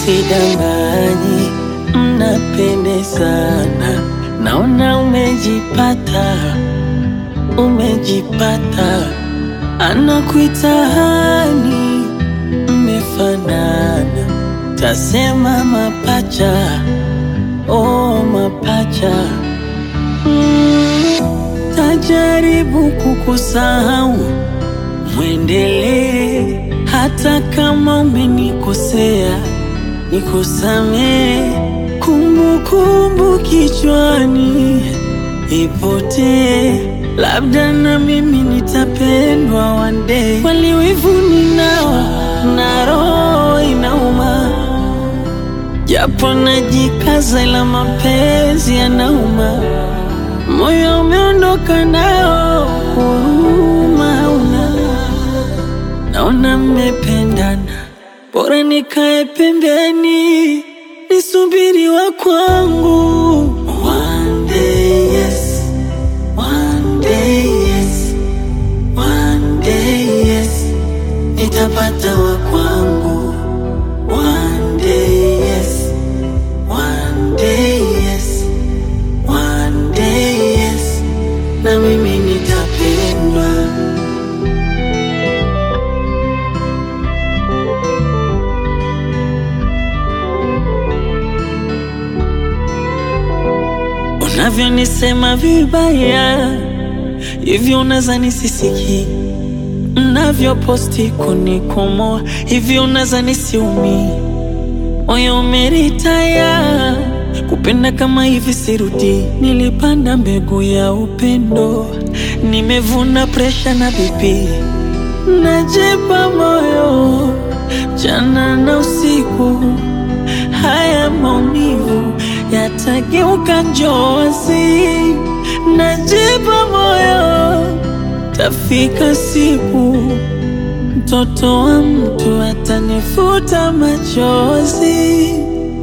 sidanganyi, mnapendezana. Naona umejipata, anakuita hani, mmefanana. Tasema mapacha, oh mapacha. Tajaribu kukusahau, mwendelee. Hata kama umenikosea, nikusamee. Kumbukumbu kichwani ipotee, labda na mimi nitapendwa one day. Wali wivu ninao na roho inauma, japo najikaza ila mapenzi yanauma. Moyo umeondoka nao, huruma hauna. Naona mmependana, bora nikae pembeni, nisubiri wa kwangu. One day yes, one day yes, one day yes, nitapata wa kwangu. One day yes, one day yes, one day yes, na mimi nitapendwa. Unavyonisema vibaya hivyo unaza nisisiki, unavyoposti kunikomoa hivyo unaza nisiumi. Moyo umeritaya, kupenda kama hivi sirudi. Nilipanda mbegu ya upendo, nimevuna presha na bibi. Najipa moyo jana na usiku, haya maumivu yatageuka njozi. Najipa moyo, tafika siku mtoto wa mtu atanifuta machozi.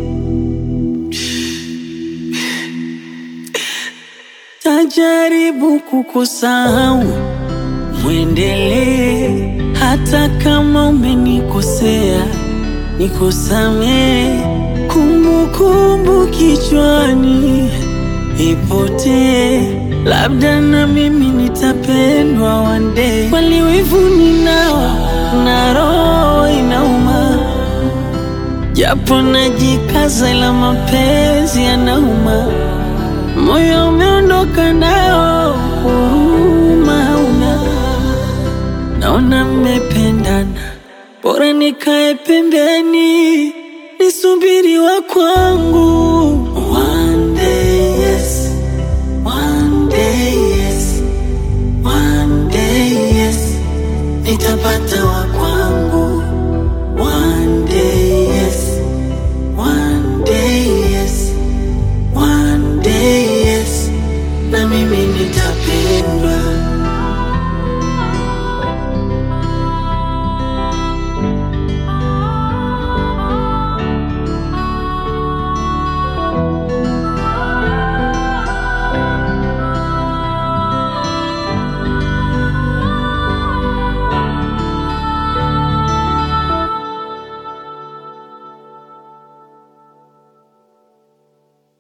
Tajaribu kukusahau, mwendelee. Hata kama umenikosea, nikusamee. Kumbukumbu kichwani ipotee, labda na mimi nitapendwa one day. Wali wivu ninao na roho inauma, japo najikaza ila mapenzi yanauma. Moyo umeondoka nao, huruma hauna. Naona mmependana, bora nikae pembeni, nisubiri wa kwangu.